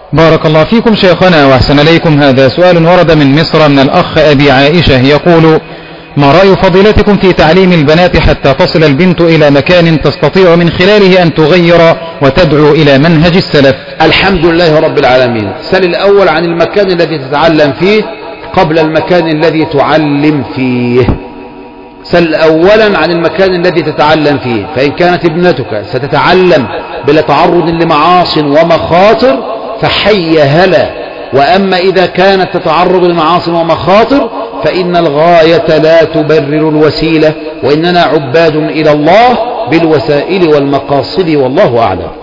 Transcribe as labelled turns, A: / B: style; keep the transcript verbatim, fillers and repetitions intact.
A: بارك الله فيكم شيخنا وأحسن إليكم. هذا سؤال ورد من مصر من الأخ أبي عائشة يقول: ما رأي فضيلتكم في تعليم البنات حتى تصل البنت إلى مكان تستطيع من خلاله أن تغير وتدعو إلى منهج السلف؟
B: الحمد لله رب العالمين. سل الأول عن المكان الذي تتعلم فيه قبل المكان الذي تعلم فيه. سل أولا عن المكان الذي تتعلم فيه، فإن كانت ابنتك ستتعلم بلا تعرض لمعاص ومخاطر فحي هلا، وأما إذا كانت تتعرض لمعاص ومخاطر فإن الغاية لا تبرر الوسيلة، وإننا عباد إلى الله بالوسائل والمقاصد، والله أعلم.